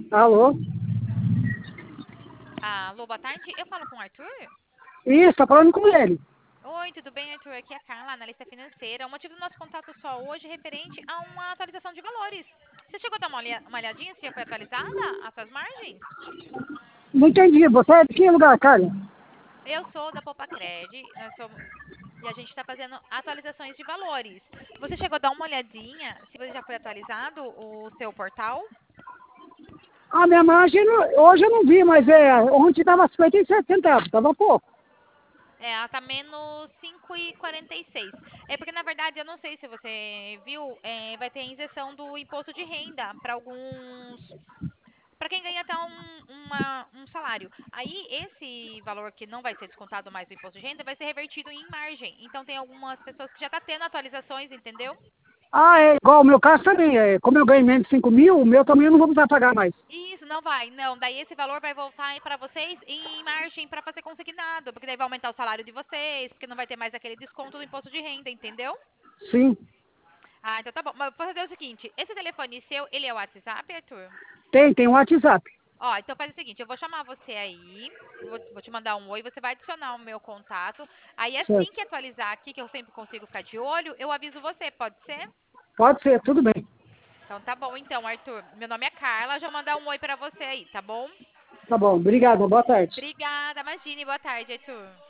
Alô? Alô, boa tarde. Eu falo com o Arthur? Isso, tá falando com ele. Oi, tudo bem, Arthur? Aqui é a Carla, analista financeira. O motivo do nosso contato só hoje é referente a uma atualização de valores. Você chegou a dar uma olhadinha se já foi atualizada as suas margens? Não entendi. Você é de que lugar, Carla? Eu sou da Popacred, e a gente está fazendo atualizações de valores. Você chegou a dar uma olhadinha se você já foi atualizado o seu portal? A minha margem, hoje eu não vi, mas ontem estava 57 centavos, estava pouco. É, ela tá menos 5,46. É porque, na verdade, eu não sei se você viu, vai ter a isenção do imposto de renda para alguns. Para quem ganha até um salário. Aí, esse valor que não vai ser descontado mais do imposto de renda vai ser revertido em margem. Então, tem algumas pessoas que já tá tendo atualizações, entendeu? Ah, é igual o meu caso também. Como eu ganho menos de 5 mil, o meu também eu não vou precisar pagar mais. Isso, não vai. Não, daí esse valor vai voltar para vocês em margem para fazer consignado. Porque daí vai aumentar o salário de vocês, porque não vai ter mais aquele desconto do imposto de renda, entendeu? Sim, Ah, então tá bom. Mas vou fazer o seguinte: esse telefone seu, ele é o WhatsApp, Arthur? tem um WhatsApp. Ó, então faz o seguinte: eu vou chamar você aí, vou te mandar um oi, você vai adicionar o meu contato. Aí assim que Certo. atualizar aqui, que eu sempre consigo ficar de olho, eu aviso você, pode ser? Pode ser, tudo bem. Então tá bom, então, Arthur. Meu nome é Carla, já vou mandar um oi pra você aí, tá bom? Tá bom, obrigado, boa tarde. Obrigada, imagine. Boa tarde, Arthur.